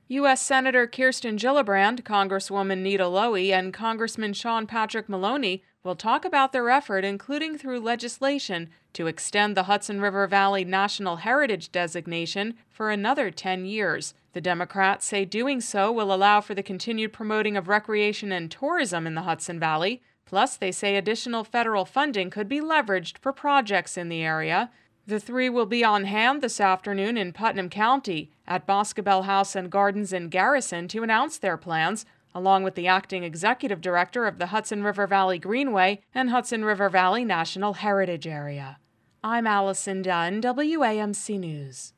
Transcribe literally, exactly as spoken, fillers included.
U S Senator Kirsten Gillibrand, Congresswoman Nita Lowey, and Congressman Sean Patrick Maloney will talk about their effort, including through legislation, to extend the Hudson River Valley National Heritage designation for another ten years. The Democrats say doing so will allow for the continued promoting of recreation and tourism in the Hudson Valley. Plus, they say additional federal funding could be leveraged for projects in the area. The three will be on hand this afternoon in Putnam County at Boscobel House and Gardens in Garrison to announce their plans, along with the acting executive director of the Hudson River Valley Greenway and Hudson River Valley National Heritage Area. I'm Allison Dunn, W A M C News.